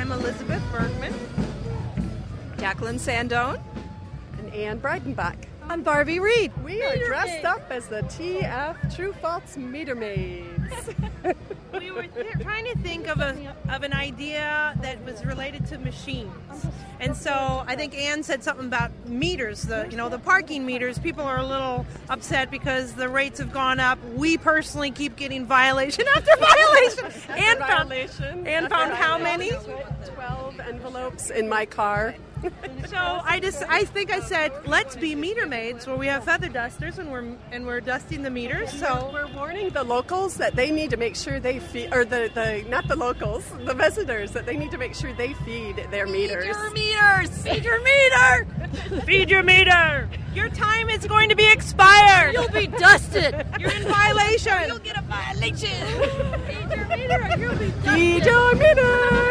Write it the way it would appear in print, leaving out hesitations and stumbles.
I'm Elizabeth Bergman. Jacqueline Sandone. And Ann Breidenbach. I'm Barbie Reed. We are dressed up as the TF True False Meter Maids. We were trying to think of an idea that was related to machines. And so I think Ann said something about meters, the parking meters. People are a little upset because the rates have gone up. We personally keep getting violation after violation. Ann found how many? 12 envelopes in my car. So I think I said, let's be meter maids, where we have feather dusters and we're dusting the meters. So we're warning the locals that they need to make sure they feed, or not the locals, the visitors, that they need to make sure they feed their meters. Feed your meters! Feed your meter! Feed your meter! Your time is going to be expired! You'll be dusted! You're in violation! You'll get a violation! Feed your meter or you'll be dusted! Feed your meter!